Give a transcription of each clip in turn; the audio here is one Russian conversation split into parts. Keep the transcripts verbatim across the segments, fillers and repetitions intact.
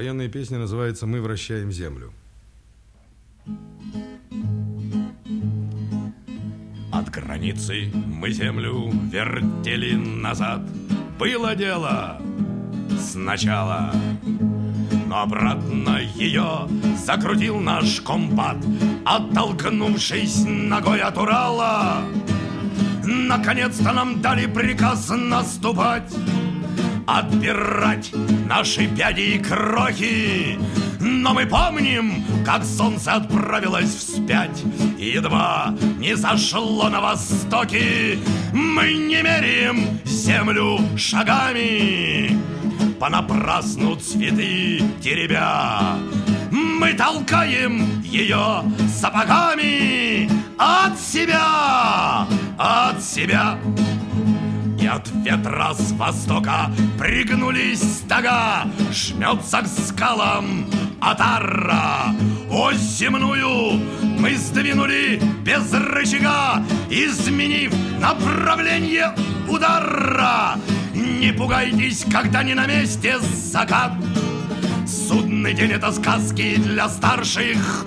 Военная песня называется «Мы вращаем землю». От границы мы землю вертели назад. Было дело сначала, но обратно ее закрутил наш комбат, оттолкнувшись ногой от Урала. Наконец-то нам дали приказ наступать, отбирать наши пяди и крохи. Но мы помним, как солнце отправилось вспять, и едва не зашло на востоке. Мы не меряем землю шагами, понапрасну цветы теребя. Мы толкаем ее сапогами от себя, от себя. И от ветра с востока пригнулись стога, жмется к скалам отара. Ось земную мы сдвинули без рычага, изменив направление удара. Не пугайтесь, когда не на месте закат. Судный день — это сказки для старших,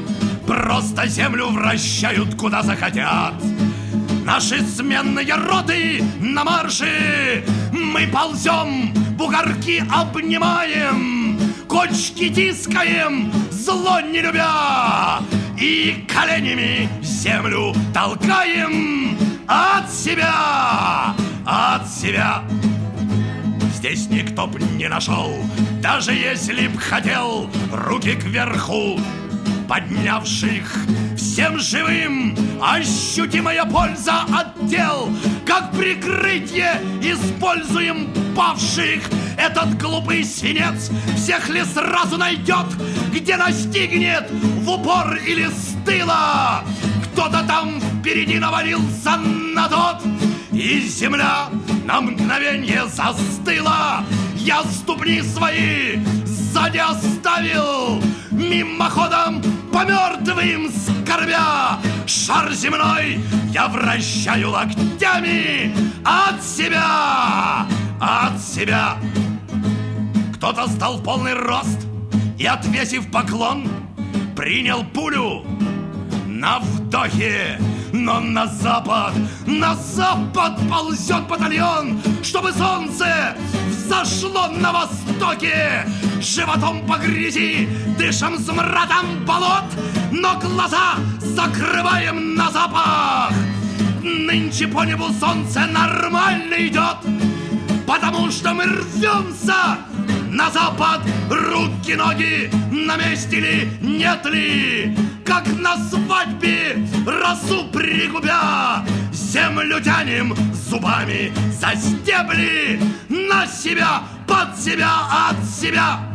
просто землю вращают куда захотят. Наши сменные роты на марше, мы ползем, бугорки обнимаем, кочки тискаем, зло не любя, и коленями землю толкаем от себя, от себя. Здесь никто б не нашел, даже если б хотел, руки кверху поднявших. Всем живым ощутимая польза от тел, как прикрытие используем павших. Этот глупый свинец всех ли сразу найдет, где настигнет в упор или с тыла. Кто-то там впереди навалился на тот, и земля на мгновенье застыла. Я ступни свои сзади оставил, мимоходом по мертвым скорбя. Шар земной я вращаю локтями от себя, от себя. Кто-то стал в полный рост и, отвесив поклон, принял пулю на вдохе. Но на запад, на запад ползет батальон, чтобы солнце взошло на востоке. Животом по грязи, дышим смрадом болот, но глаза закрываем на запах. Нынче по небу солнце нормально идет, потому что мы рвемся на запад. Руки, ноги на месте ли, нет ли? Как на свадьбе, росу пригубя, землю тянем зубами за стебли. На себя, под себя, от себя.